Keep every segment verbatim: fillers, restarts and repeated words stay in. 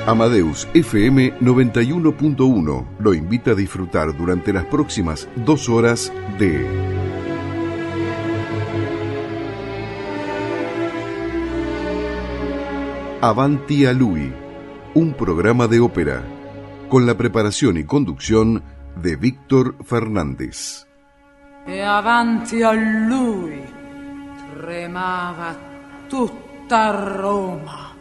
Amadeus F M noventa y uno punto uno lo invita a disfrutar durante las próximas dos horas de Avanti a Lui, un programa de ópera, con la preparación y conducción de Víctor Fernández. E avanti a lui tremava tutta Roma.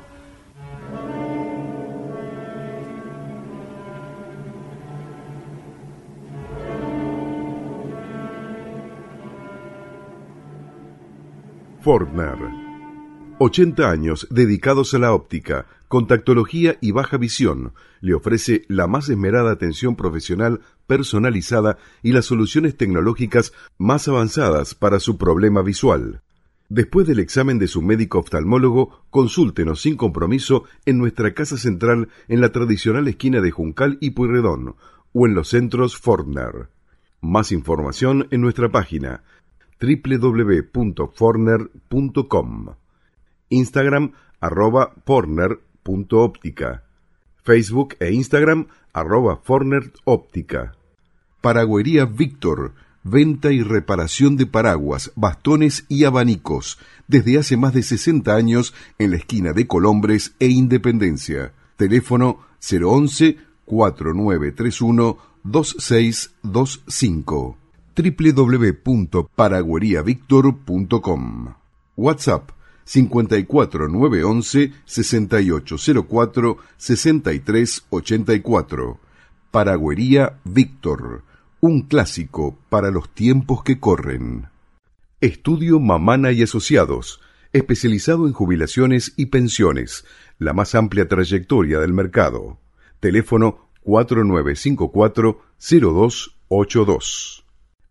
Fortner. ochenta años dedicados a la óptica, contactología y baja visión. Le ofrece la más esmerada atención profesional personalizada y las soluciones tecnológicas más avanzadas para su problema visual. Después del examen de su médico oftalmólogo, consúltenos sin compromiso en nuestra casa central en la tradicional esquina de Juncal y Pueyrredón o en los centros Fortner. Más información en nuestra página doble u doble u doble u punto fortner punto com. Instagram, arroba fortner punto óptica. Facebook e Instagram, arroba fortner óptica. Paraguería Víctor, venta y reparación de paraguas, bastones y abanicos, desde hace más de sesenta años en la esquina de Colombres e Independencia. Teléfono cero once, cuatro nueve tres uno, dos seis dos cinco. doble u doble u doble u punto paraguería víctor punto com. WhatsApp cincuenta y cuatro nueve once sesenta y ocho cero cuatro sesenta y tres ochenta y cuatro. Paraguería Víctor, un clásico para los tiempos que corren. Estudio Mamana y Asociados, especializado en jubilaciones y pensiones, la más amplia trayectoria del mercado. Teléfono cuatro nueve cinco cuatro cero dos ocho dos.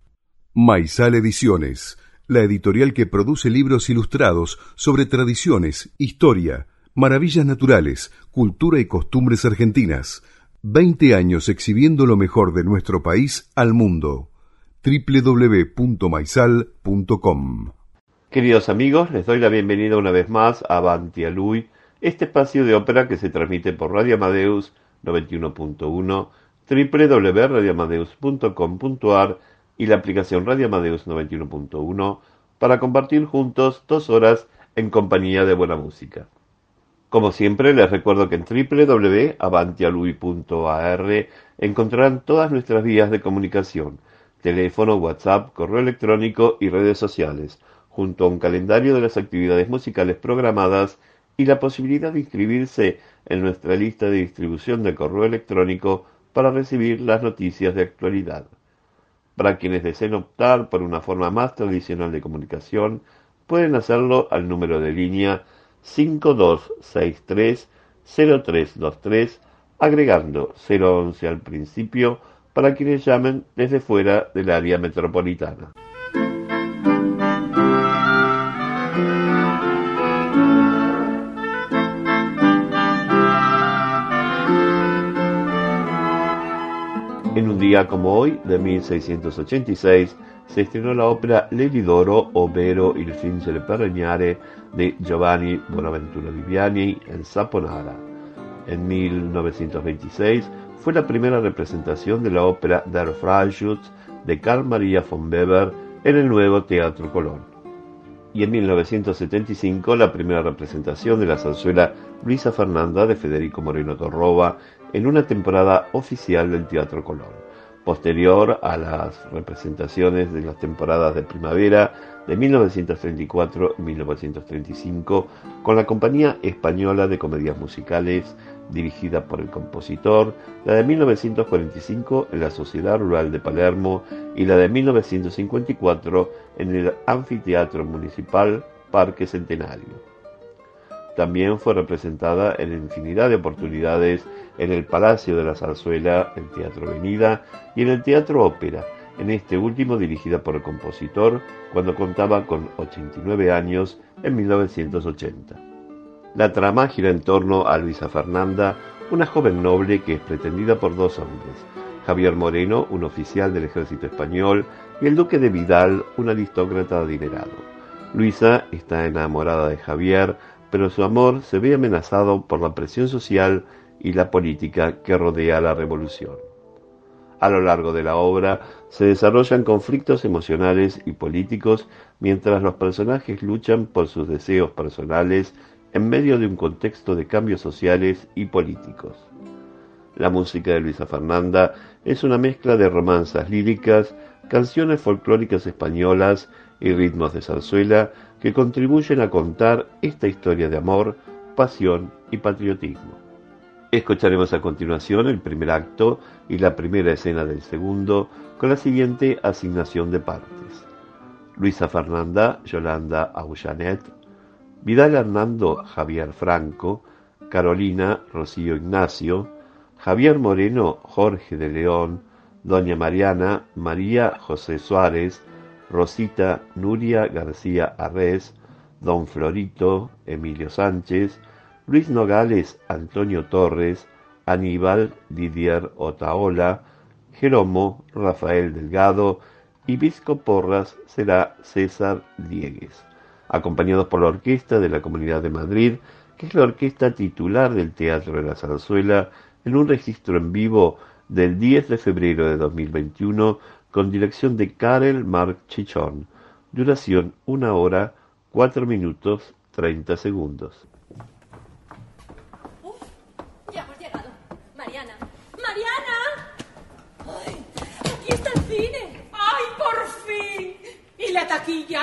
Maizal Ediciones, la editorial que produce libros ilustrados sobre tradiciones, historia, maravillas naturales, cultura y costumbres argentinas. veinte años exhibiendo lo mejor de nuestro país al mundo. doble u doble u doble u punto maizal punto com. Queridos amigos, les doy la bienvenida una vez más a Avanti a Lui, este espacio de ópera que se transmite por Radio Amadeus noventa y uno punto uno, doble u doble u doble u punto radio amadeus punto com punto a r y la aplicación Radio Amadeus noventa y uno punto uno para compartir juntos dos horas en compañía de buena música. Como siempre, les recuerdo que en doble u doble u doble u punto avanti a lui punto a r encontrarán todas nuestras vías de comunicación, teléfono, WhatsApp, correo electrónico y redes sociales, junto a un calendario de las actividades musicales programadas y la posibilidad de inscribirse en nuestra lista de distribución de correo electrónico para recibir las noticias de actualidad. Para quienes deseen optar por una forma más tradicional de comunicación, pueden hacerlo al número de línea cinco dos seis tres cero tres dos tres, agregando cero once al principio para quienes llamen desde fuera del área metropolitana. En un día como hoy, de mil seiscientos ochenta y seis, se estrenó la ópera L'Elidoro, ovvero Il Fingere per Regnare, de Giovanni Bonaventura Viviani en Saponara. En mil novecientos veintiséis fue la primera representación de la ópera Der Freischütz de Carl Maria von Weber en el nuevo Teatro Colón. Y en mil novecientos setenta y cinco la primera representación de la zarzuela Luisa Fernanda de Federico Moreno Torroba en una temporada oficial del Teatro Colón, posterior a las representaciones de las temporadas de primavera de mil novecientos treinta y cuatro y mil novecientos treinta y cinco con la Compañía Española de Comedias Musicales dirigida por el compositor, la de mil novecientos cuarenta y cinco en la Sociedad Rural de Palermo y la de mil novecientos cincuenta y cuatro en el Anfiteatro Municipal Parque Centenario. También fue representada en infinidad de oportunidades en el Palacio de la Zarzuela, el Teatro Avenida y en el Teatro Ópera, en este último dirigida por el compositor cuando contaba con ochenta y nueve años en mil novecientos ochenta. La trama gira en torno a Luisa Fernanda, una joven noble que es pretendida por dos hombres, Javier Moreno, un oficial del ejército español, y el duque de Vidal, un aristócrata adinerado. Luisa está enamorada de Javier, pero su amor se ve amenazado por la presión social y la política que rodea la revolución. A lo largo de la obra se desarrollan conflictos emocionales y políticos mientras los personajes luchan por sus deseos personales en medio de un contexto de cambios sociales y políticos. La música de Luisa Fernanda es una mezcla de romanzas líricas, canciones folclóricas españolas y ritmos de zarzuela que contribuyen a contar esta historia de amor, pasión y patriotismo. Escucharemos a continuación el primer acto y la primera escena del segundo con la siguiente asignación de partes. Luisa Fernanda, Yolanda Agullanet, Vidal Hernando, Javier Franco, Carolina, Rocío Ignacio, Javier Moreno, Jorge de León, Doña Mariana, María José Suárez, Rosita, Nuria García Arrés, Don Florito, Emilio Sánchez, Luis Nogales, Antonio Torres, Aníbal, Didier Otaola, Jeromo, Rafael Delgado y Visco Porras será César Diegues, acompañados por la Orquesta de la Comunidad de Madrid, que es la orquesta titular del Teatro de la Zarzuela, en un registro en vivo del diez de febrero de dos mil veintiuno con dirección de Karel Marc Chichón, duración una hora, cuatro minutos, treinta segundos. Ya hemos llegado. Mariana. ¡Mariana! ¡Ay! ¡Aquí está el cine! ¡Ay, por fin! ¿Y la taquilla?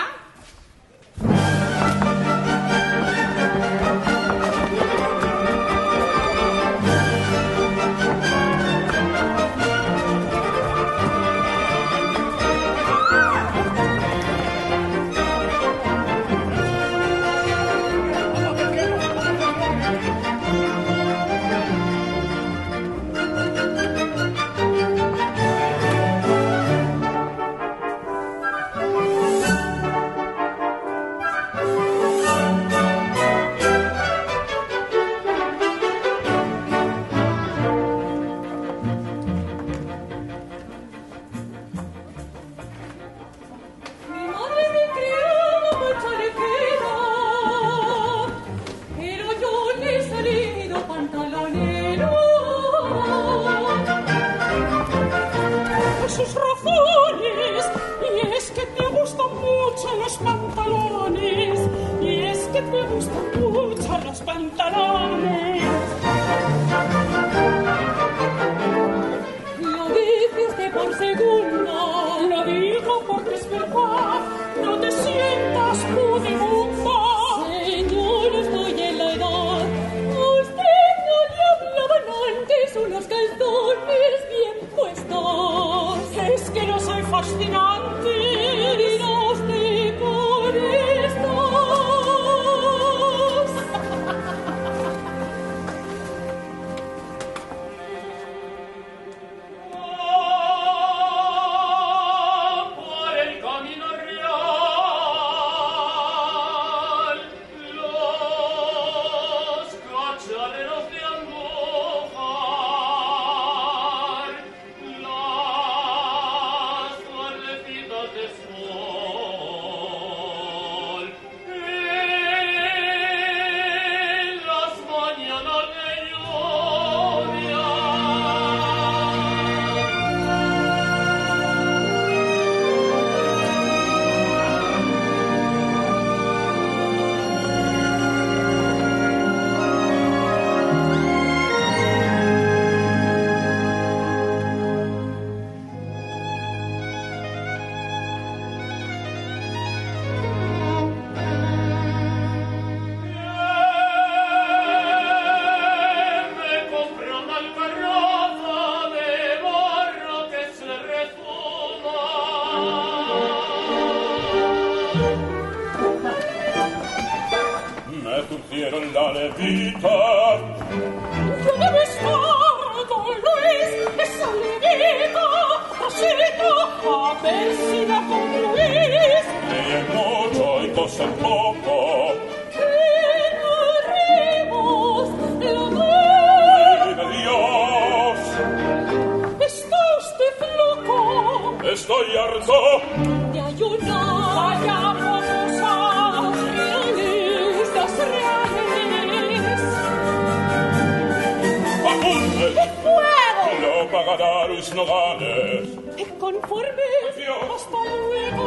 a Darus Nogales. Conforme. Hasta luego.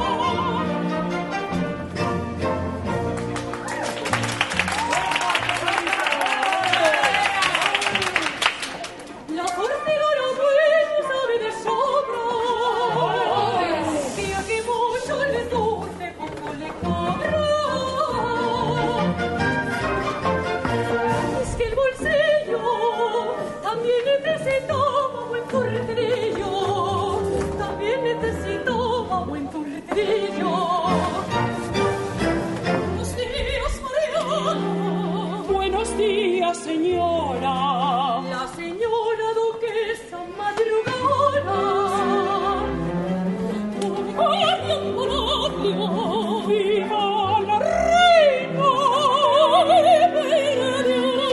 La Córcega bueno sabe de sobra que a que mucho le dulce poco le cobra. Es que el bolsillo también necesitaba buen corretrillo, también necesitaba buen corretrillo. Buenos días, Mariana. Buenos días, señora. La señora duquesa madrugada. ¡Guardia un palacio! ¡Viva la reina! ¡Libera de una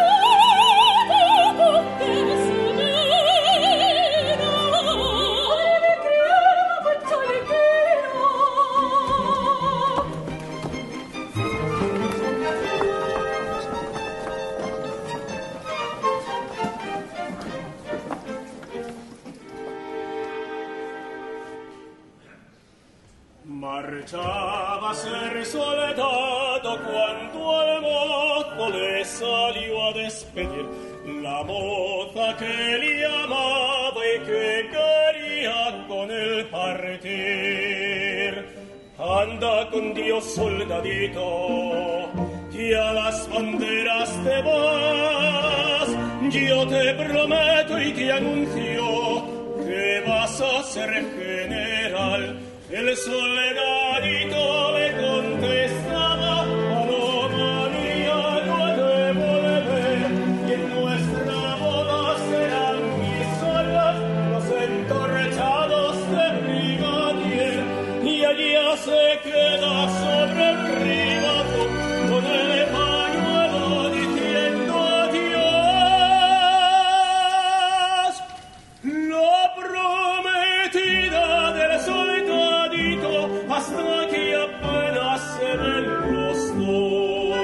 vida que se mera! ¡Ay, mi criada chalequera! Marchaba a ser soldado cuando al mozo le salió a despedir la moza que le amaba y que quería con él partir. Anda con Dios, soldadito, que a las banderas te vas. Yo te prometo y te anuncio que vas a ser general. El soldadito le contestaba: paloma mía, no he de volver, y en nuestra boda serán mis solas los entorchados de brigadier, y allá se queda sobre el ribazo con el pañuelo diciendo adiós. La prometida del soldadito hasta que apenas se ven los dos.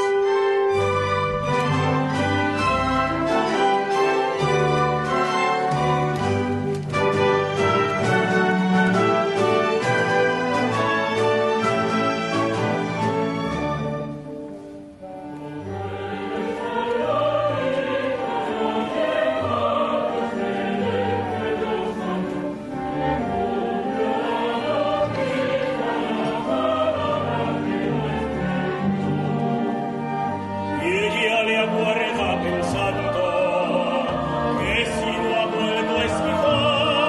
Y ella le aguarda pensando que si no ha vuelto es quizá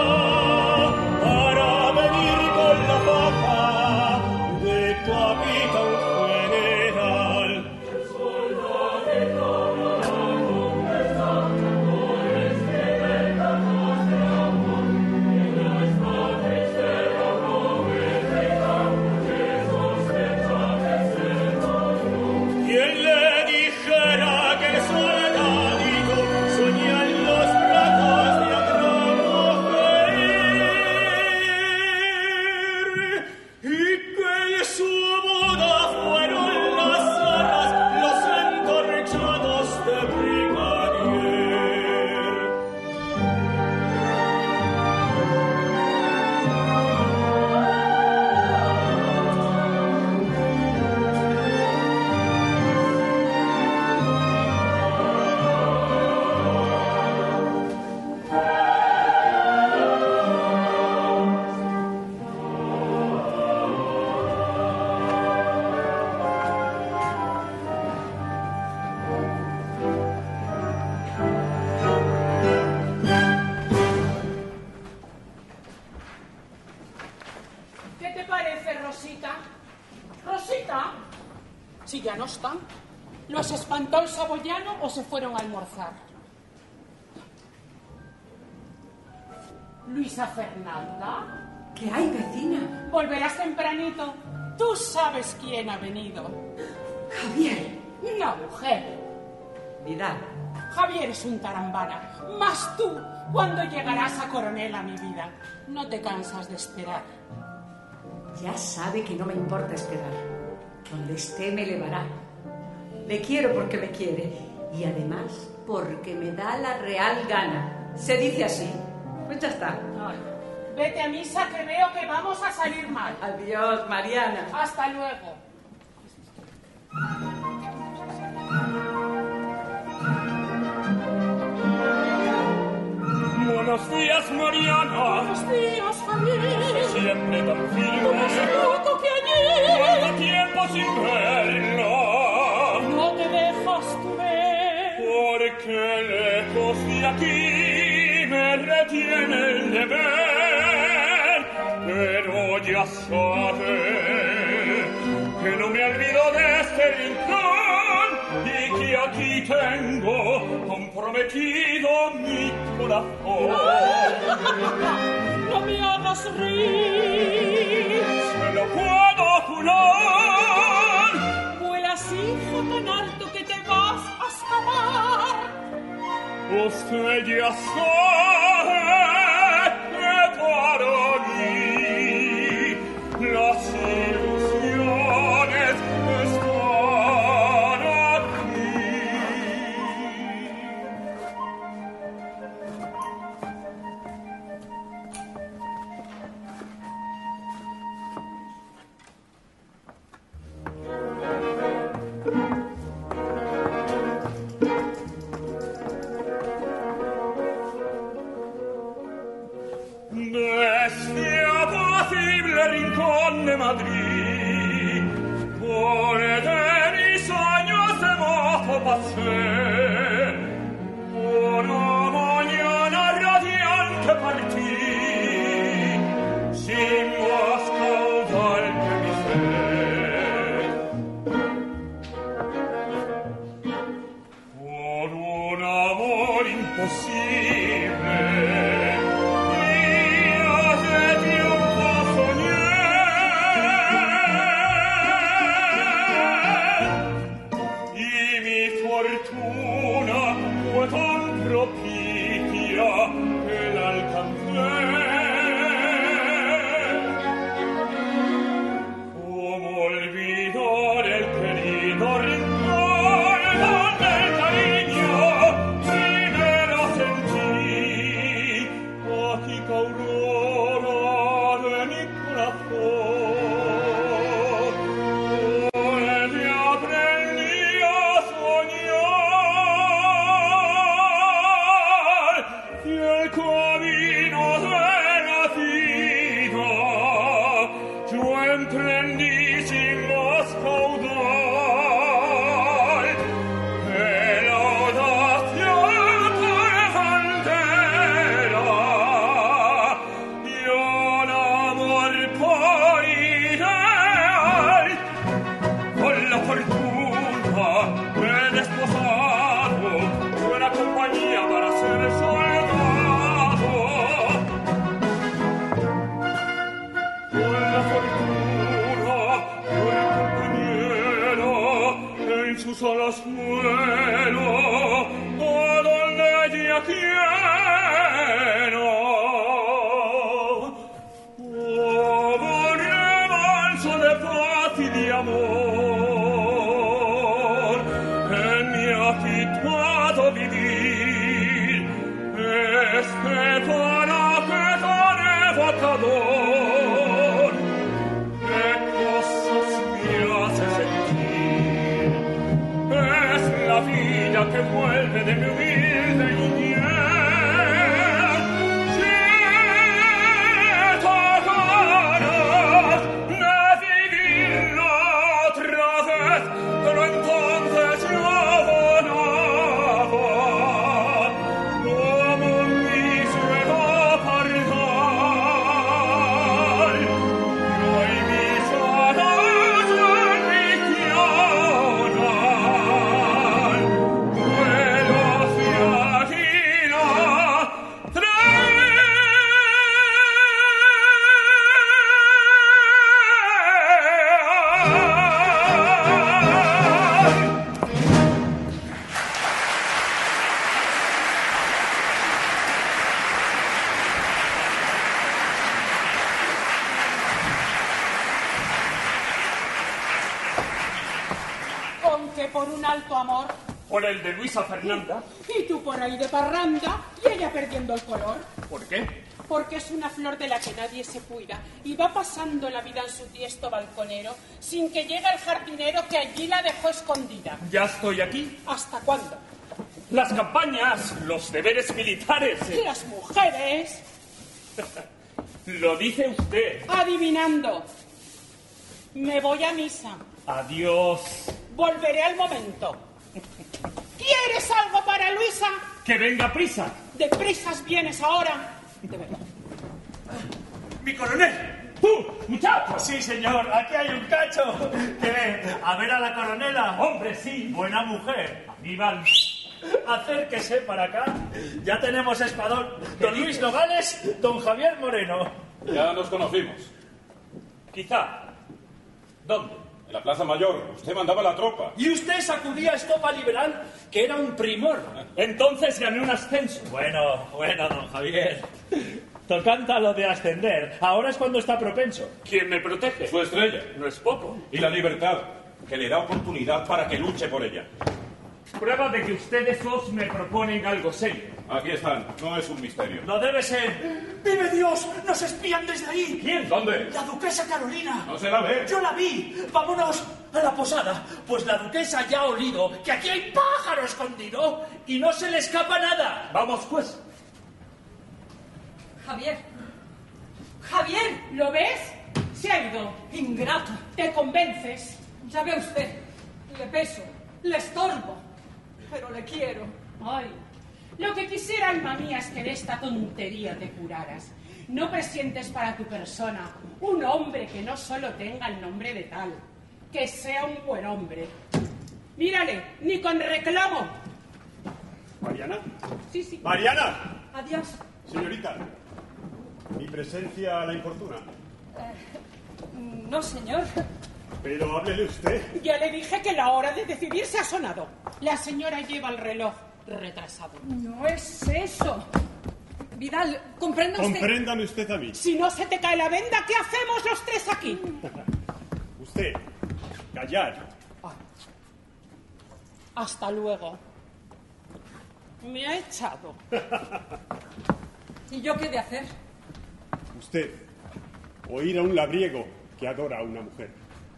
para venir con la faja de capitán general. El soldadito no la contesta, por este mercado de amor, que no está triste la pobreza, que sospecha que se engañó. ¿Quién le dijera que el soldadito soña en los brazos de otra mujer y que en su boda fueron las arras, los entorchados de brigadier? ¿Qué te parece, Rosita? ¿Rosita? Si ya no están. ¿Los espantó el saboyano o se fueron a almorzar? Luisa Fernanda. ¿Qué hay, vecina? Volverás tempranito. Tú sabes quién ha venido. Javier. Una mujer. Vidal. Javier es un tarambana. Más tú, ¿cuándo llegarás a Coronela, mi vida? No te cansas de esperar. Ya sabe que no me importa esperar. Donde esté me elevará. Le quiero porque me quiere. Y además porque me da la real gana. Se dice así. Pues ya está. Ay, vete a misa que veo que vamos a salir mal. Adiós, Mariana. Hasta luego. Buenos días, Mariana. Buenos días, Javier. Siempre tan firme. Como ese loco que ayer. Cuánto tiempo sin verla. No te dejas tú ver. Porque lejos de aquí me retiene el deber. Pero ya sabe que no me olvido de este rincón y que aquí tengo comprometido mi corazón. No me hagas reír. Se lo puedo jurar. Vuelas, hijo, tan alto que te vas a escapar. Usted ya sabe que para mí las ilusiones están aquí. Desde apacible rincón de Madrid, por de mis años de mozo pasé, una mañana radiante partí, sin más caudal que mi ser, por un amor imposible. Solos muero, a donde ella quiero. Oh, remanso de paz y de amor, en mi agitado vivir, este paraje tan evocador, ¿qué cosas me hace sentir? Es la vida que vuelve de mi humilde niñez. Siento ganas de vivirlo otra vez, pero entonces yo volaba como un mísero pardal. Y hoy mis alas me ambicionan. Vuelo hacia ti la Con que por un alto amor Por el de Luisa Fernanda. Y tú por ahí de parranda y ella perdiendo el color. ¿Por qué? Porque es una flor de la que nadie se cuida y va pasando la vida en su tiesto balconero sin que llegue el jardinero que allí la dejó escondida. Ya estoy aquí. ¿Hasta cuándo? Las campañas, los deberes militares. Y las mujeres. Lo dice usted. Adivinando. Me voy a misa. Adiós. Volveré al momento. ¿Quieres algo para Luisa? Que venga prisa. De prisas vienes ahora. De verdad. ¡Mi coronel! ¡Tú, muchacho! Sí, señor, aquí hay un cacho. ¿Qué? ¿A ver a la coronela? Hombre, sí. Buena mujer. Aníbal. Acérquese para acá. Ya tenemos espadón. Don Luis Nogales, don Javier Moreno. Ya nos conocimos. Quizá. ¿Dónde? En la Plaza Mayor. Usted mandaba la tropa. Y usted sacudía estopa liberal, que era un primor. Entonces gané un ascenso. Bueno, bueno, don Javier. Tocanta lo de ascender. Ahora es cuando está propenso. ¿Quién me protege? Su estrella. No es poco. Y la libertad, que le da oportunidad para que luche por ella. Prueba de que ustedes dos me proponen algo serio. Aquí están. No es un misterio. No debe ser. ¡Vive Dios! ¡Nos espían desde ahí! ¿Quién? ¿Dónde? La duquesa Carolina. No se la ve. Yo la vi. Vámonos a la posada. Pues la duquesa ya ha olido que aquí hay pájaro escondido y no se le escapa nada. Vamos, pues. Javier. Javier. ¿Lo ves? Se ha ido. Ingrato. ¿Te convences? Ya ve usted. Le peso. Le estorbo. Pero le quiero. Ay, lo que quisiera, alma mía, es que de esta tontería te curaras. No presientes para tu persona un hombre que no solo tenga el nombre de tal, que sea un buen hombre. Mírale, ni con reclamo. ¿Mariana? Sí, sí. ¡Mariana! Adiós. Señorita, mi presencia la infortuna. Eh, no, señor. Pero háblele usted. Ya le dije que la hora de decidirse ha sonado. La señora lleva el reloj retrasado. No es eso. Vidal, comprenda usted. Compréndame usted a mí. Si no se te cae la venda, ¿qué hacemos los tres aquí? Usted, callar. Ay. Hasta luego. Me ha echado. ¿Y yo qué he de hacer? Usted, oír a un labriego que adora a una mujer.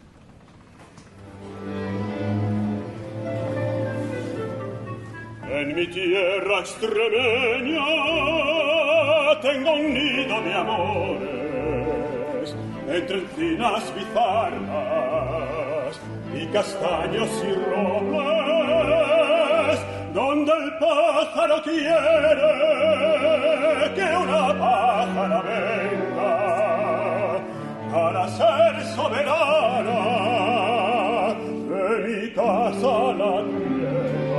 En mi tierra extremeña tengo un nido de amores, entre encinas bizarras y castaños y robles, donde el pájaro quiere que una pájara venga para ser soberana de mi casa la tierra.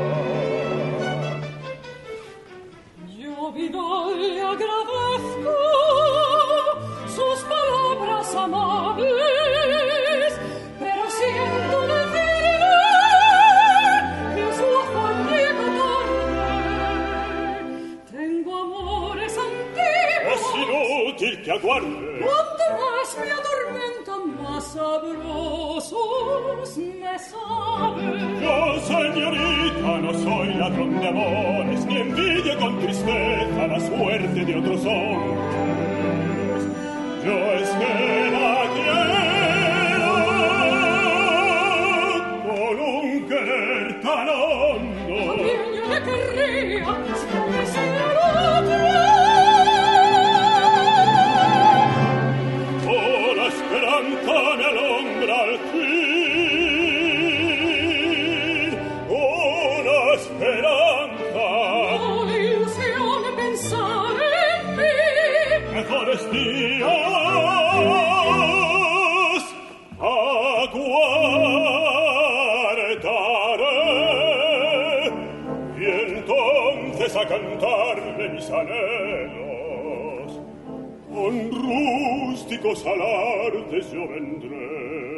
Yo, Vidal, le agradezco sus palabras amables, pero siento decirle que su afán llega tarde. Tengo amores antiguos. Es inútil que aguarde. Cuanto más me atormentan, más sabrosos me saben. Yo, señorita, no soy ladrón de amores, ni envidio con tristeza la suerte de otros hombres. Yo es que la quiero con un querer tan hondo. También yo le querría si hubiese el otro. Oh, la esperanza me alumbra al fin. Oh, la esperanza. Oh, la ilusión de pensar en mí. Mejores días aguardaré, y entonces a cantarle mis anhelos con rústicos alardes yo vendré.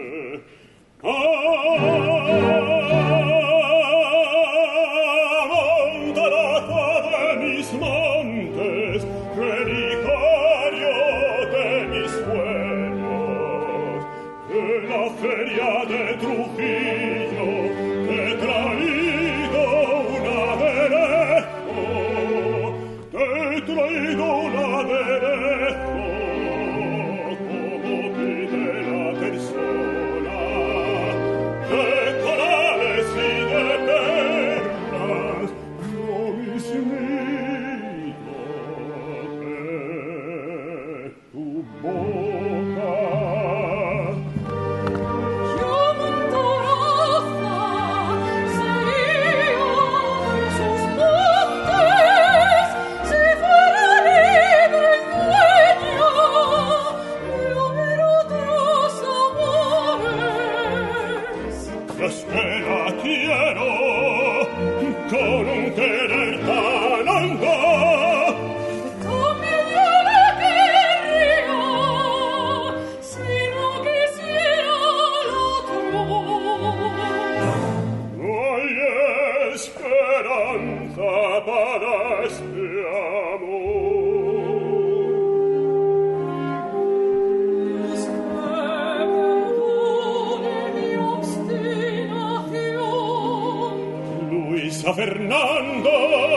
Montaraza de mis montes, relicario de mis sueños, de la feria de Trujillo he traído amapada este amor. Luisa Fernanda.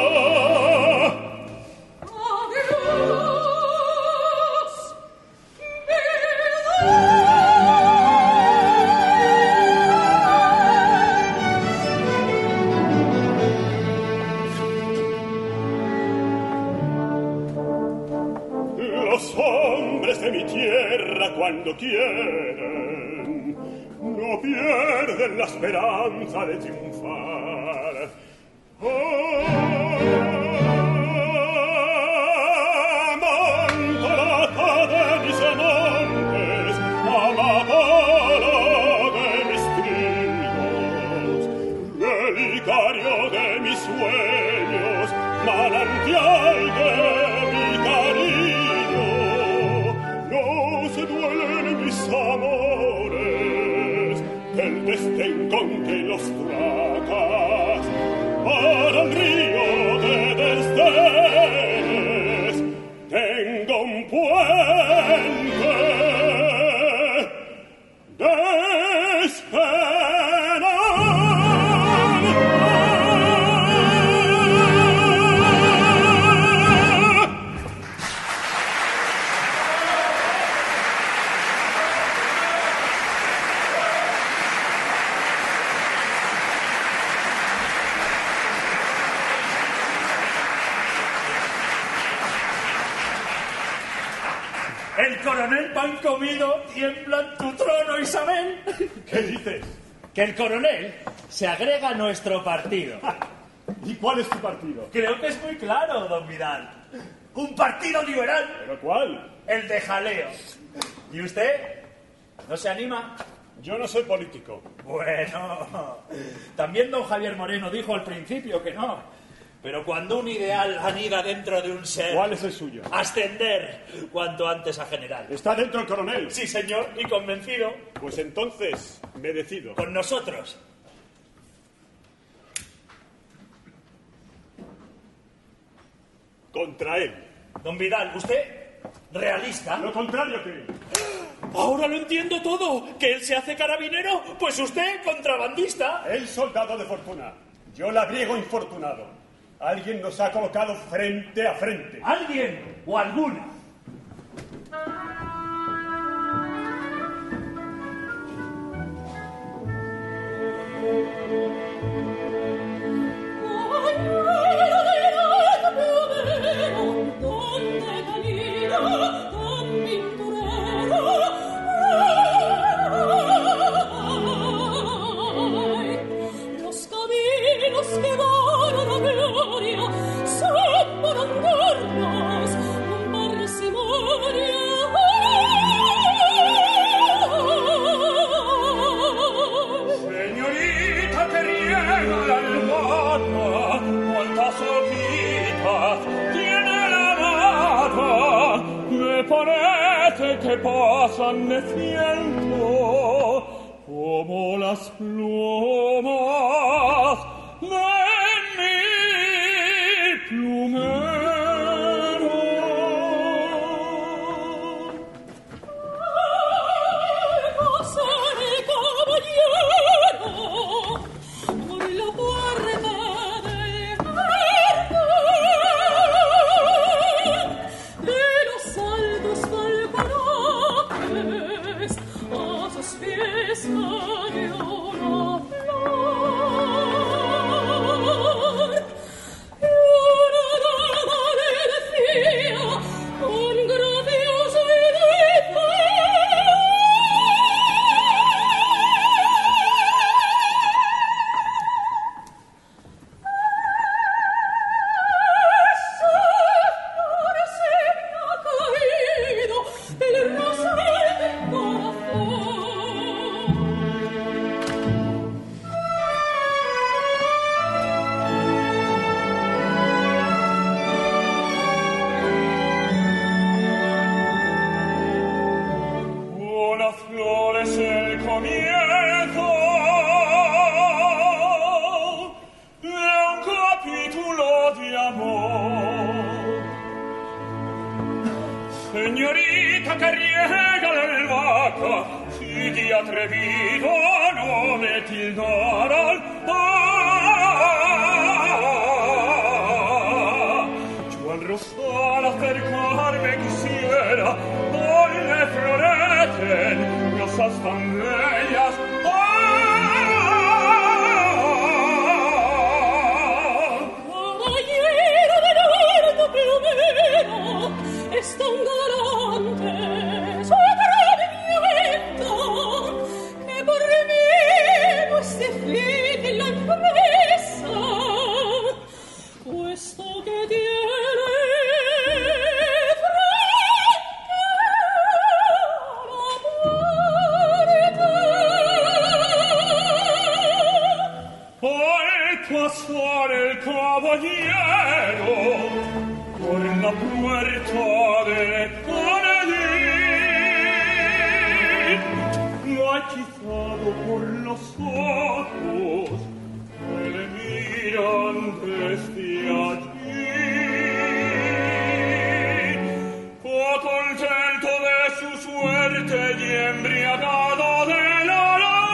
Los hombres de mi tierra cuando quieren no pierden la esperanza de triunfar. Amantarata de mis amantes, amapola de mis trinos, relicario de mis sueños, manantial de mi cariño. No se duelen mis amores del desdén con que los tracas. Para el río de desdenes tengo un puente de esperanza. El coronel pan comido tiembla en tu trono, Isabel. ¿Qué dices? Que el coronel se agrega a nuestro partido. ¿Y cuál es tu partido? Creo que es muy claro, don Vidal. Un partido liberal. ¿Pero cuál? El de jaleo. ¿Y usted? ¿No se anima? Yo no soy político. Bueno, también don Javier Moreno dijo al principio que no. Pero cuando un ideal anida dentro de un ser... ¿Cuál es el suyo? Ascender cuanto antes a general. ¿Está dentro el coronel? Sí, señor, y convencido. Pues entonces me decido. Con nosotros. Contra él. Don Vidal, ¿usted realista? Lo contrario que... Ahora lo entiendo todo. ¿Que él se hace carabinero? Pues usted contrabandista. El soldado de fortuna. Yo labriego infortunado. Alguien nos ha colocado frente a frente. ¿Alguien o alguna? Los caminos que van a la gloria son por andarnos con parsimonia. Señorita que riega la albata, cuántas hojitas tiene la mata, me parece que pasan de ciento como las plumas de mi plumero. Pasare caballero por la puerta del jardín de los altos balcones a sus pies cayó una flor y una Señorita que riega l'albahaca, si ti atrevido no me tildaran. Ah, yo al rosal acercarme quisiera, hoy me florecen rosas tan bellas. Es tan galante su atrevimiento que por mí no es difícil la empresa, puesto que tiene frente a la puerta. Al pasar el caballero por la puerta del jardín, hechizado por los ojos que le miran desde allí, oh, contento de su suerte y embriagado de la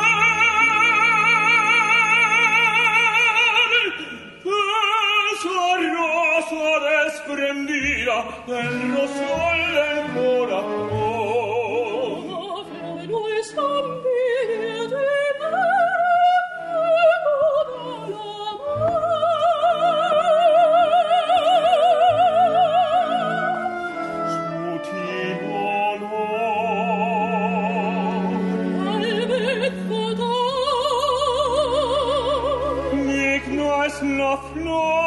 desprendida del rosal del corazón. No es tan bella de la flor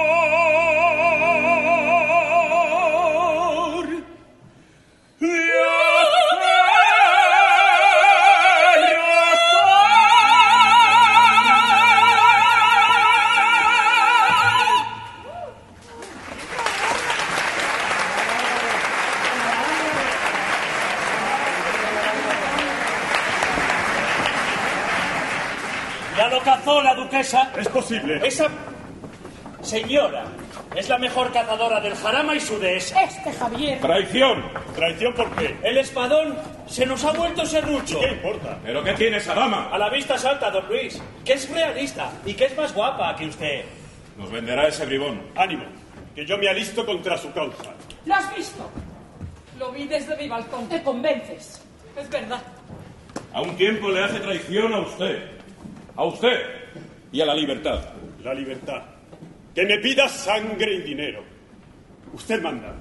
¿Ya lo cazó la duquesa? Es posible. Esa señora es la mejor cazadora del jarama y su dehesa. Este Javier. ¡Traición! ¿Traición por qué? El espadón se nos ha vuelto serrucho. ¿Qué importa? ¿Pero qué tiene esa dama? A la vista salta, don Luis, que es realista y que es más guapa que usted. Nos venderá ese bribón. Ánimo, que yo me alisto contra su causa. ¿Lo has visto? Lo vi desde mi balcón. Te convences. Es verdad. A un tiempo le hace traición a usted. A usted y a la libertad. La libertad. Que me pida sangre y dinero. Usted manda.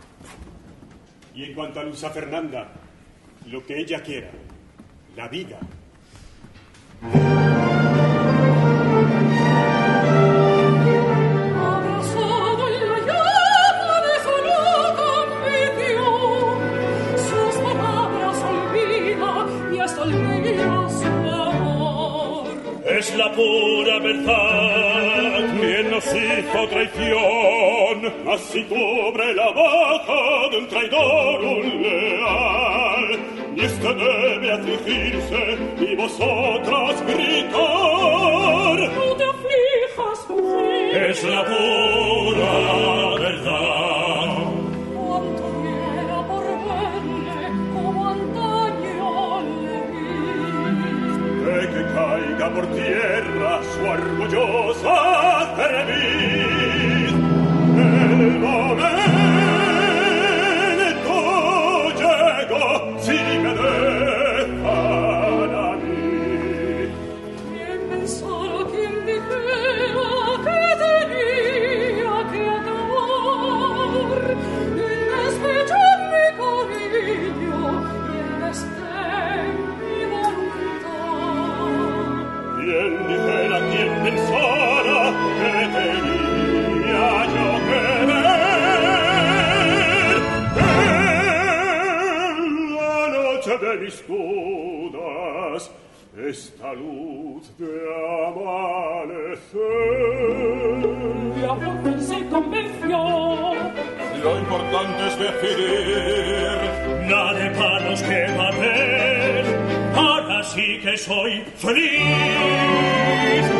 Y en cuanto a Luisa Fernanda, lo que ella quiera, la vida. Abrazado en la llama de su loca ambición, sus palabras olvida y hasta olvida su amor. Es la pura verdad quien nos hizo traición, así cubre la baja de un traidor un leal. Y este debe afligirse y vosotras gritar. No te aflijas, mujer. Es la pura verdad. Cuanto quiera por verle como antaño le vi. De que caiga por tierra su orgullosa cerviz. El momento llegó, si me dejan a mí. ¿Quién pensara, quién dijera que tenía que acabar en despechar mi cariño y en desdén mi voluntad? ¿Quién dijera, quién pensara que tenía yo que ver en la noche de mis dudas esta luz de amanecer? Ya por fin se convenció. Lo importante es decidir. Nada de palos que bater, ahora sí que soy feliz.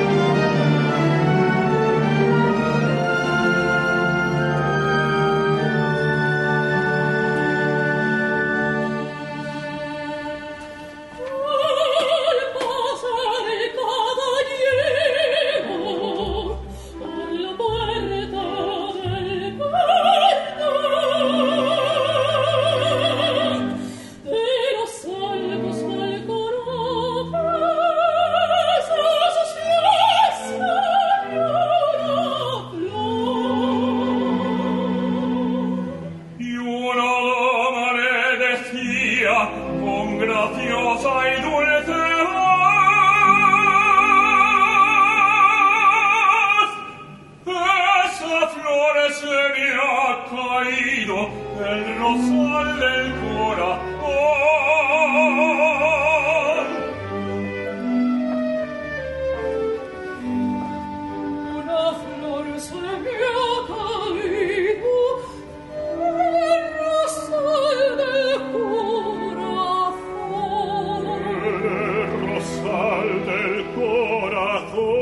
me ha caído el rosal del corazón. Una flor se me ha caído el rosal del corazón. El rosal del corazón.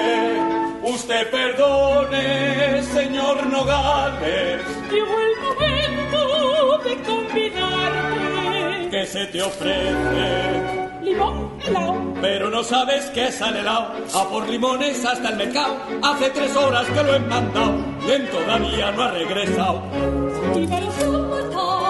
Usted perdone, señor Nogales. Llegó el momento de convidarte. ¿Qué se te ofrece? Limón helado. Pero no sabes qué es el helado. A por limones hasta el mercado. Hace tres horas que lo he mandado y él todavía no ha regresado. Y me lo soportó.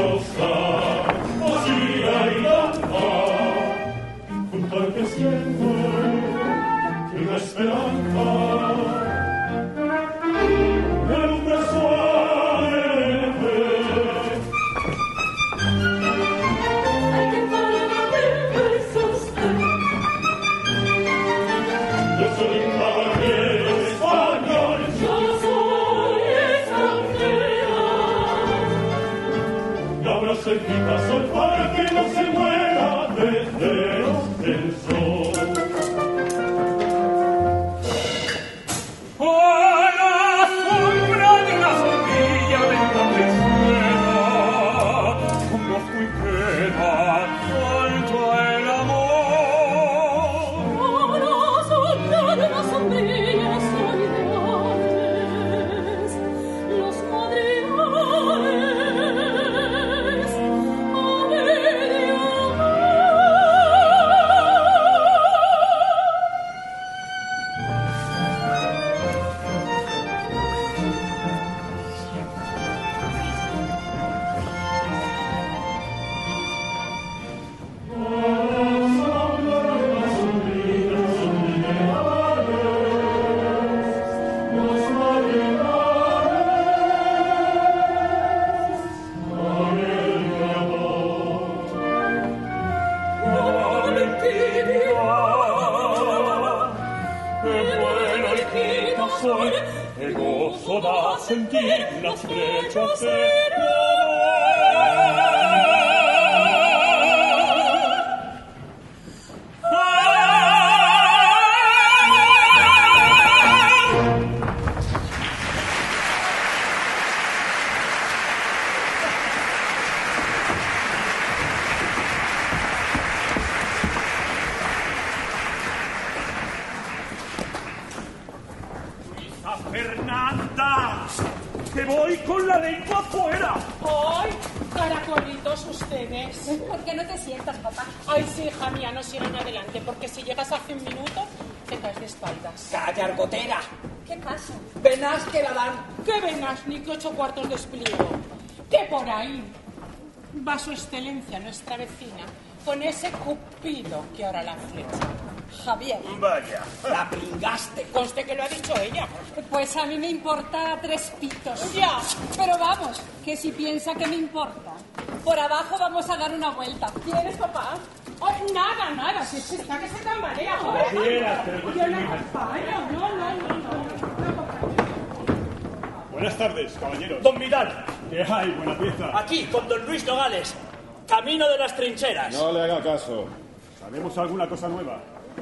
Siento soy, e gozo da sentir la streccia te voy con la lengua afuera. ¡Ay, caracolitos ustedes! ¿Por qué no te sientas, papá? Ay, sí, hija mía, no sigan adelante, porque si llegas hace un minuto, te caes de espaldas. ¡Calla, argotera! ¿Qué pasa? Venas que la dan. ¿Qué venas ni que ocho cuartos de despliego? Que por ahí va su excelencia, nuestra vecina, con ese cupido que ahora la flecha. Javier. Vaya, la pringaste. Conste que lo ha dicho ella. Pues a mí me importa tres pitos. Ya. Pero vamos, que si piensa que me importa. Por abajo vamos a dar una vuelta. ¿Quieres, papá? Ay, nada, nada, si es que está que se tambalea. Cualquiera, pero Yo no acompaño, no, no, no, no. Buenas tardes, caballeros. Don Vidal. ¿Qué hay? Buena pieza. Aquí, con don Luis Nogales. Camino de las trincheras. No le haga caso. ¿Sabemos alguna cosa nueva?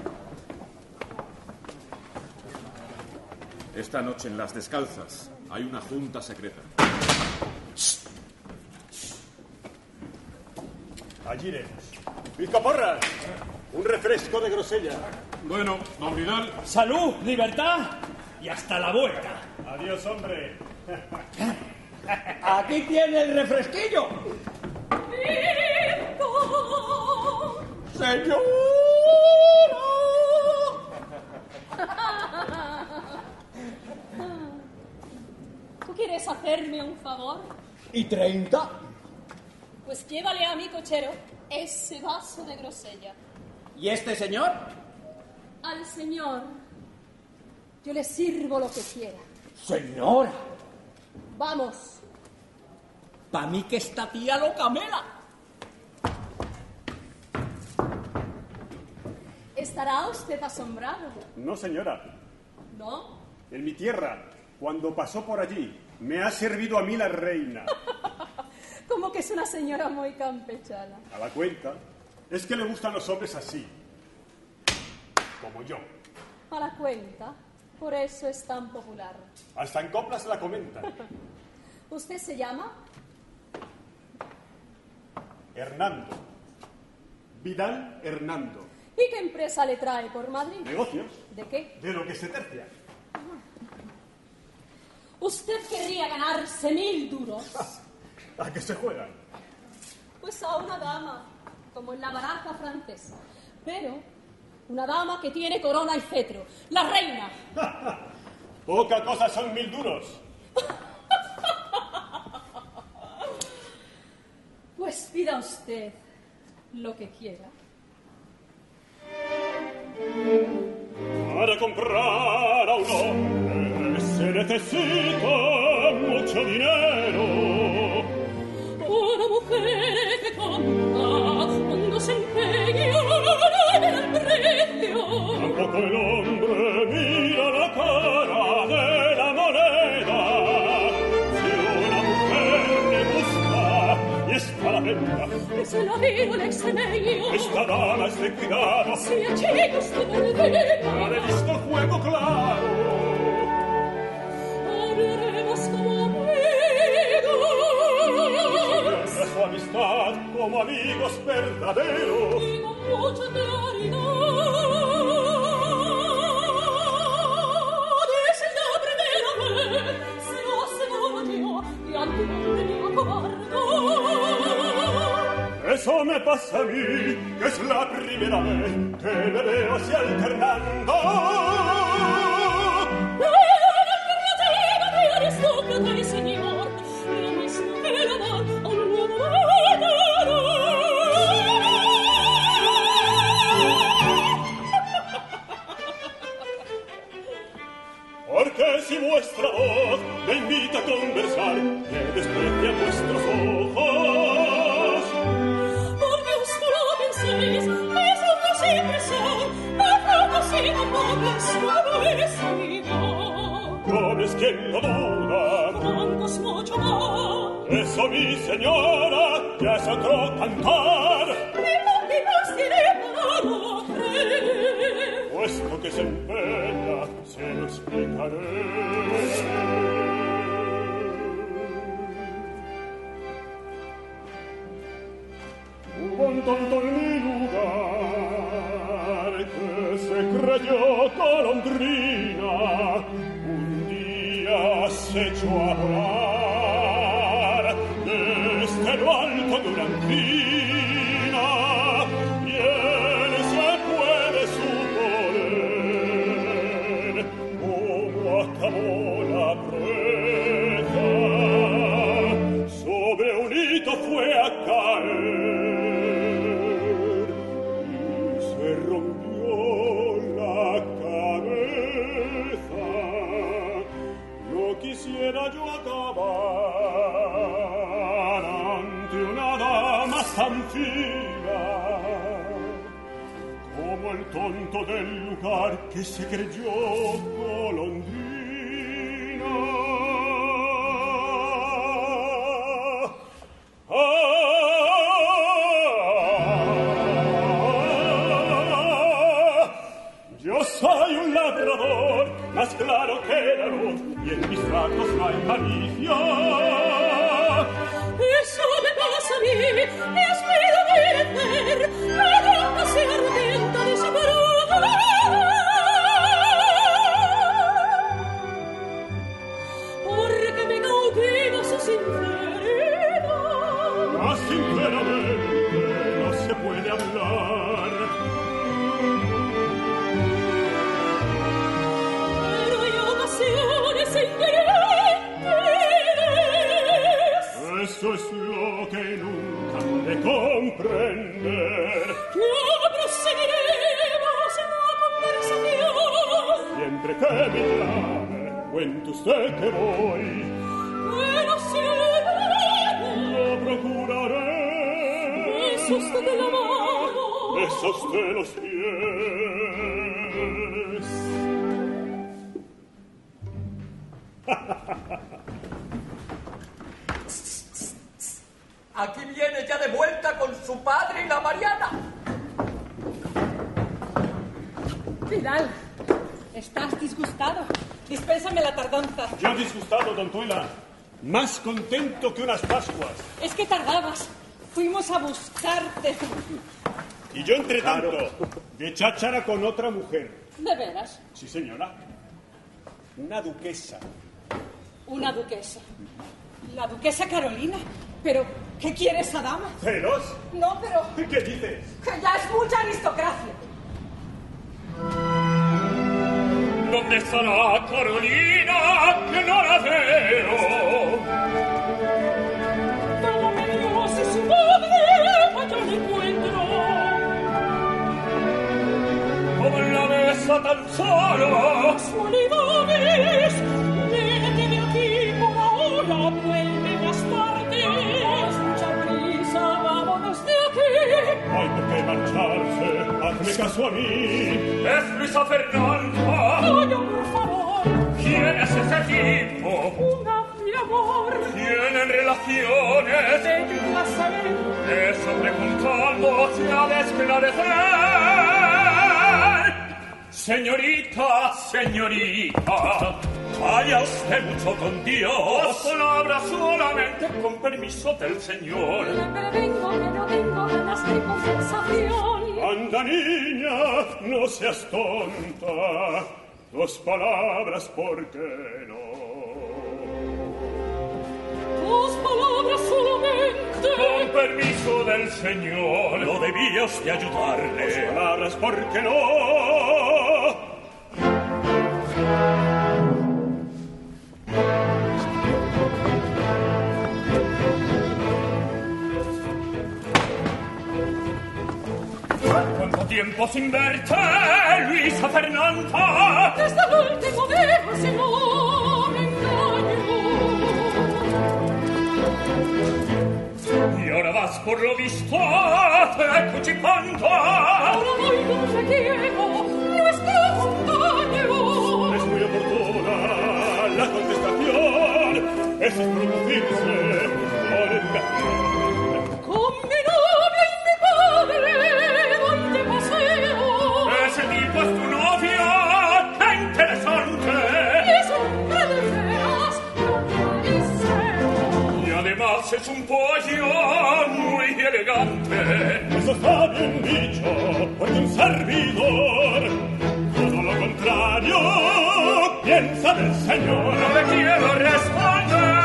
Esta noche en Las Descalzas hay una junta secreta. Allí iremos. ¡Vizcaporras! Un refresco de grosella. Bueno, don Vidal. Salud, libertad y hasta la vuelta. Adiós, hombre. Aquí tiene el refresquillo. ¡Señor! ¿Tú quieres hacerme un favor? ¿Y treinta? Pues llévale a mi cochero ese vaso de grosella. ¿Y este señor? Al señor yo le sirvo lo que quiera. Señora. Vamos. Pa' mí que esta tía lo camela. ¿Estará usted asombrado? No, señora. ¿No? En mi tierra, cuando pasó por allí, me ha servido a mí la reina. Como que es una señora muy campechana. A la cuenta, es que le gustan los hombres así, como yo. A la cuenta, por eso es tan popular. Hasta en coplas la comentan. ¿Usted se llama? Hernando. Vidal Hernando. ¿Y qué empresa le trae por Madrid? ¿Negocios? ¿De qué? De lo que se tercia. ¿Usted querría ganarse mil duros? ¿A qué se juegan? Pues a una dama, como en la baraja francesa. Pero una dama que tiene corona y cetro. ¡La reina! Poca cosa son mil duros. Pues pida usted lo que quiera. Para comprar a un hombre se necesita mucho dinero. Una mujer que canta cuando se empeña en el precio. Tampoco el hombre mira la cara de la moneda. Si una mujer le gusta y es para venta, se lo digo el extremeño. Esta dama es de cuidado. Si el chico se perdera, no le he visto el juego claro. Hablaremos como amigos. Siempre su amistad como amigos verdaderos. Y con mucha claridad. Es la primera vez, se lo aseguro yo, y ante donde me acuerdo. Eso me pasa a mí, que es la primera vez que le veo así alternando. La alternativa de aristócrata y señor, lo mismo que le da a un nuevo Porque si vuestra voz me invita a conversar, me desprecia vuestros ojos. Porque usted lo penséis, es una impresión, pero no sin amables, solo es amigo. comes, ¿quién lo duda? Francos mucho más. Eso, mi señora, ya es otro cantar. Mi papi más tiene para no creer. Puesto que se empeña, se lo explicaré. Hubo un tonto en mi lugar que se creyó golondrina, un día se echó a volar desde lo alto de una encina, y él se puede suponer cómo acabó la prueba. Sobre un hito fue a caer y se rompió la cabeza. No quisiera yo acabar ante una dama tan fina como el tonto del lugar que se creyó golondrina. Ah, yo soy un labrador, más claro que la luz, y en mis tratos no hay malicia. Eso me pasa a mí, es mi deber, la dama se arrepienta de su bruja. Porque me cautiva su sinceridad. Más sinceramente no se puede hablar. Pero hay ocasiones en que entiendes. Eso es lo que nunca pude comprender. Ya proseguiremos la conversación. Siempre que me llame, cuente usted que voy. Pero siempre Lo procuraré. besos de la mano. Besos de los pies. Aquí viene ya de vuelta con su padre y la Mariana. Vidal, estás disgustado. Dispénsame la tardanza. Yo disgustado, don Tuela. Más contento que unas Pascuas. Es que tardabas. Fuimos a buscarte. Y yo, entre tanto, de cháchara con otra mujer. ¿De veras? Sí, señora. Una duquesa. Una duquesa. La duquesa Carolina. Pero, ¿qué quiere esa dama? ¿Celos? No, pero... ¿Qué dices? que ya es mucha aristocracia. ¿Dónde estará Carolina, que no la veo? Dame Dios y su madre, allá la encuentro. Como en la mesa tan solo. Casualidades, vete de aquí por ahora, vuelve más tarde. Mucha prisa, vámonos de aquí. Hay por qué marcharse. Hazme caso a mí. Es Luisa Fernanda. Oye, por favor, ¿Quién es ese tipo? un mi amor. ¿Tienen relaciones? De la saber, Eso preguntando se ha de esclarecer. Señorita, señorita, vaya usted mucho con Dios. Dos palabras solamente con permiso del señor. me vengo, que no tengo ganas de conversación. Anda, niña, no seas tonta. Dos palabras, ¿por qué no? Dos palabras solamente. Con permiso del señor, no debía usted ayudarle. Dos palabras, ¿por qué no? ¿Cuánto tiempo sin verte, Luisa Fernanda? Desde el último día, si no me engaño. Y ahora vas por lo visto, te cuchipando. Ahora voy donde quiero, nuestro compañero. Es muy oportuna es un pollo muy elegante. Eso está bien dicho, porque un servidor, todo lo contrario, piensa del señor. No le quiero responder.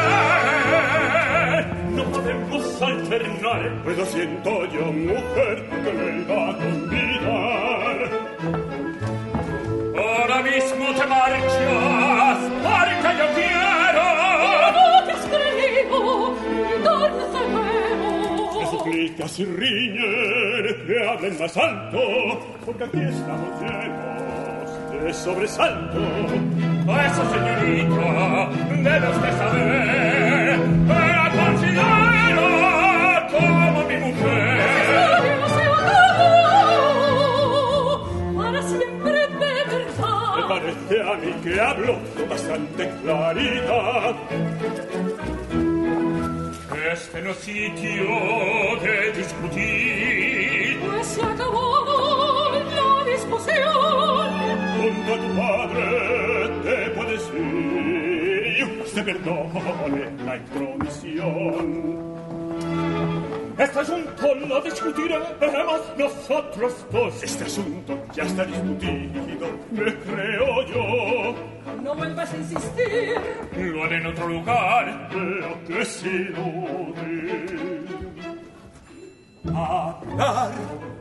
No podemos alternar. Pues lo siento yo, mujer, que me iba a convidar. Ahora mismo te marchas, porque yo quiero. No te has creído, torce nuevo. Me suplicas y riñen que hablen más alto, porque aquí estamos llenos de sobresalto. Eso, señorita, debes de saber que la considero como mi mujer. Para siempre de verdad. Me parece a mí que hablo con bastante claridad. Este no es sitio de discutir. Pues se acabó la discusión. Junto a tu padre te puedes ir y usted perdone la intromisión. Este asunto lo discutiremos nosotros dos. Este asunto ya está discutido, me creo yo. No vuelvas a insistir. Lo haré en otro lugar. Veo que es inútil hablar.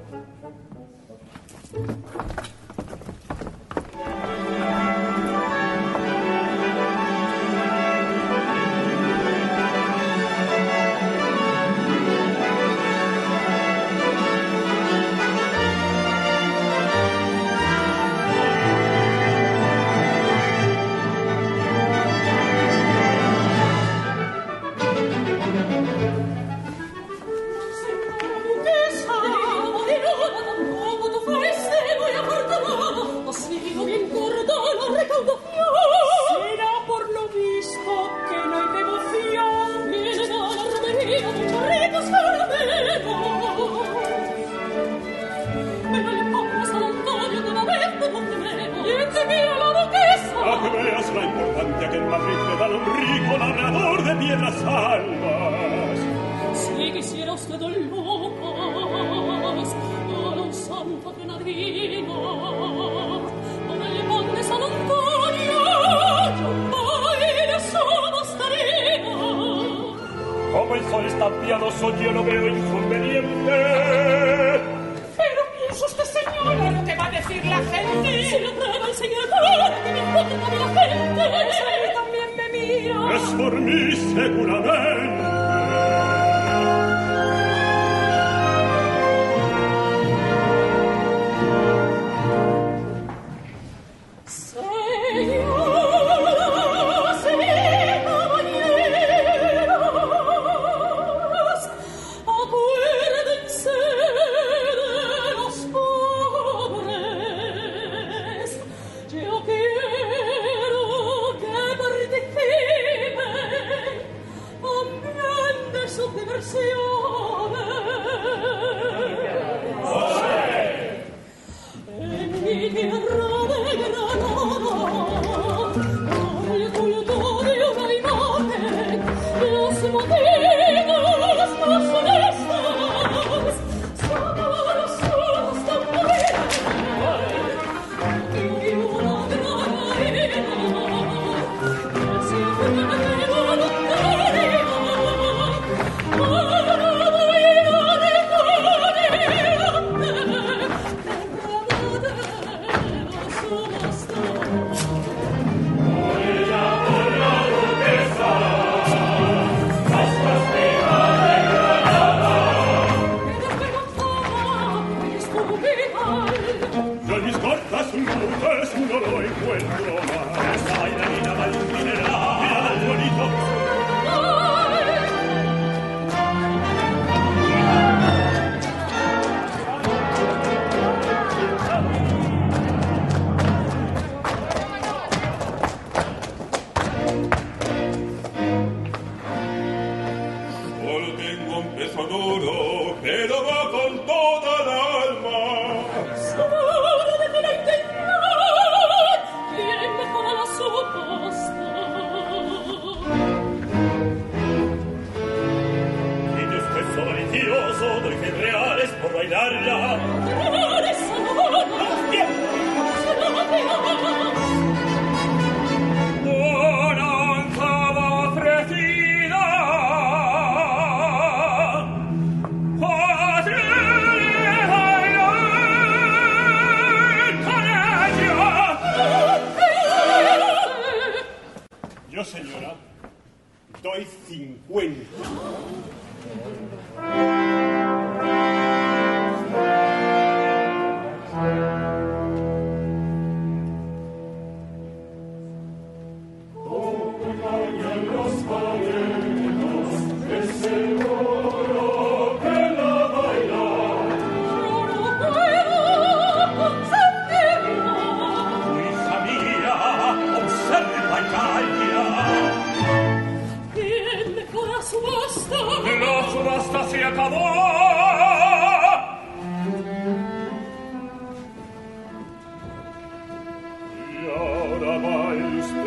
Yo no veo inconveniente. Pero piensa usted, señora, lo que va a decir la gente. Si lo prueba el señor, ¿para qué me importa también la gente? Pues a mí también me mira. Es por mí seguramente. Hombre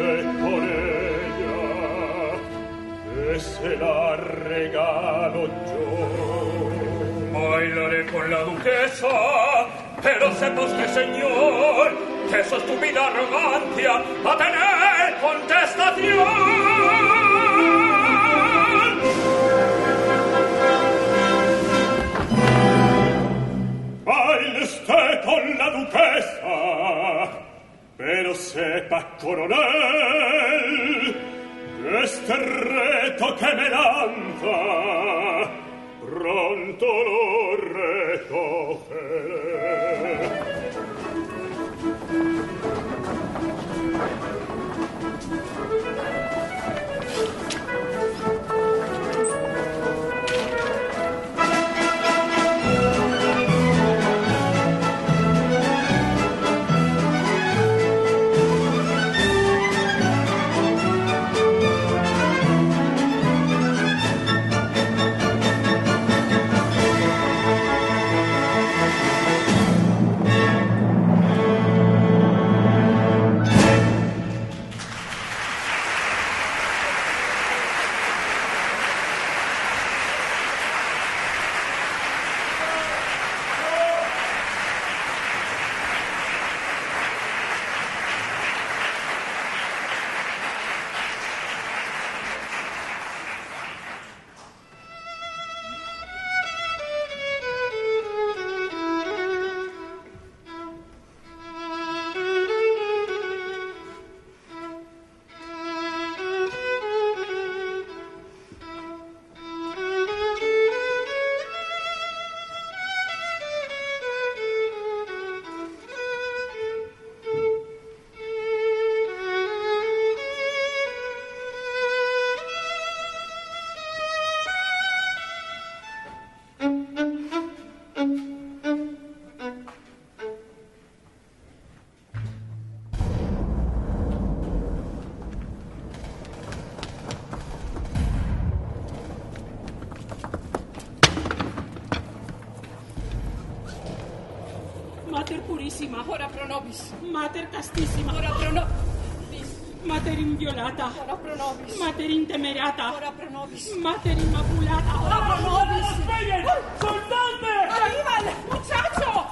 esté con ella, que se la regalo yo. Bailaré con la duquesa, pero sepa usted, señor, que su estúpida arrogancia va a tener contestación. Baile usted con la duquesa, pero sepa, coronel, que este reto que me lanza pronto lo recogeré. Mater purissima, ora pro nobis. Mater castissima, ora pro nobis. Mater inviolata, ora pro nobis. Mater intemerata, ora pro nobis. Mater immaculata, ora pro nobis. ¡Esperen! ¡Soldante! ¡Aníbal! ¡Muchacho!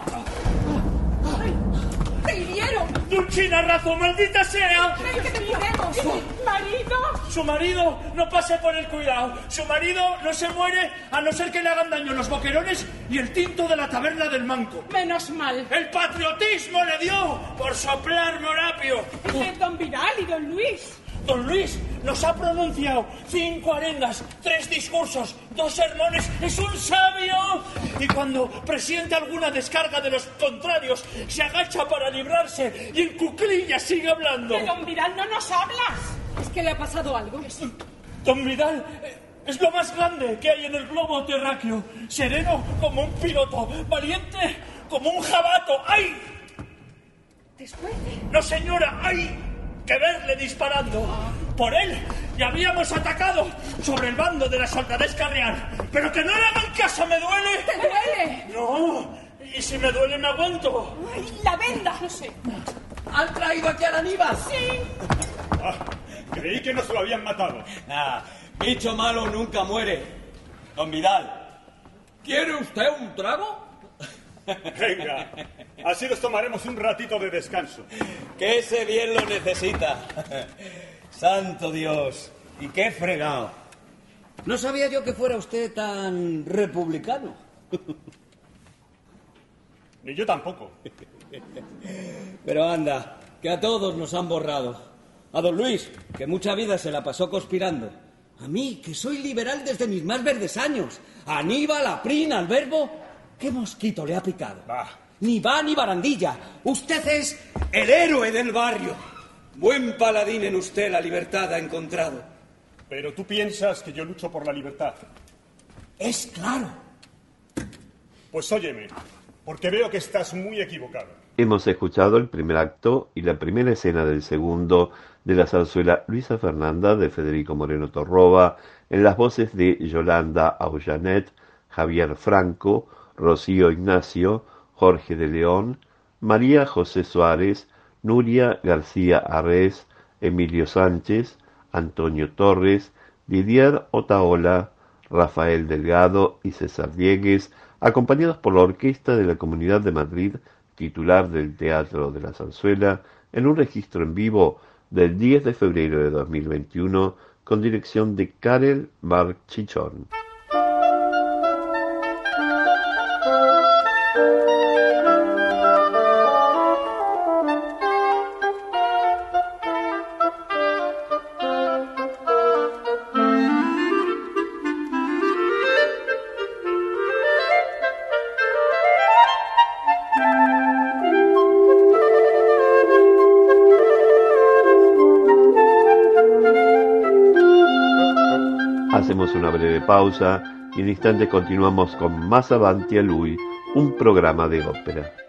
¡Te hirieron! ¡Dulcina Razo, maldita sea! ¡Ven que te curemos! ¡Marido! Su marido no pase por el cuidado. Su marido no se muere a no ser que le hagan daño los boquerones y el tinto de la taberna del manco. Menos mal. ¡El patriotismo le dio por soplar morapio! ¿Y don Vidal y don Luis? Don Luis nos ha pronunciado cinco arengas, tres discursos, dos sermones. ¡Es un sabio! Y cuando presiente alguna descarga de los contrarios, se agacha para librarse y en cuclillas sigue hablando. ¿De don Vidal no nos hablas? ¿Es que le ha pasado algo? Don Vidal eh, es lo más grande que hay en el globo terráqueo. Sereno como un piloto, valiente como un jabato. ¡Ay! ¿Después? No, señora, hay que verle disparando. Por él ya habíamos atacado sobre el bando de la soldadesca real. Pero que no le hagan caso, ¿me duele? ¿Te duele? No, y si me duele me aguanto. Ay, la venda, no sé. ¿Han traído aquí a Aníbal? Sí. Ah, creí que nos lo habían matado. Nah, bicho malo nunca muere. Don Vidal, ¿quiere usted un trago? Venga, así nos tomaremos un ratito de descanso. Que ese bien lo necesita. Santo Dios, y qué fregado. No sabía yo que fuera usted tan republicano. Ni yo tampoco. Pero anda, que a todos nos han borrado. A don Luis, que mucha vida se la pasó conspirando. A mí, que soy liberal desde mis más verdes años. A Aníbal, a Prin, al Verbo. ¿Qué mosquito le ha picado? Bah. Ni va ni barandilla. Usted es el héroe del barrio. Buen paladín en usted la libertad ha encontrado. Pero tú piensas que yo lucho por la libertad. Es claro. Pues óyeme, porque veo que estás muy equivocado. Hemos escuchado el primer acto y la primera escena del segundo de la zarzuela Luisa Fernanda de Federico Moreno Torroba, en las voces de Yolanda Aujanet, Javier Franco, Rocío Ignacio, Jorge de León, María José Suárez, Nuria García Arrés, Emilio Sánchez, Antonio Torres, Didier Otaola, Rafael Delgado y César Diegues, acompañados por la Orquesta de la Comunidad de Madrid, titular del Teatro de la Zarzuela, en un registro en vivo del diez de febrero de dos mil veintiuno, con dirección de Karel Marc Chichón. Hacemos una breve pausa y en instantes continuamos con Más Avanti a Lui, un programa de ópera.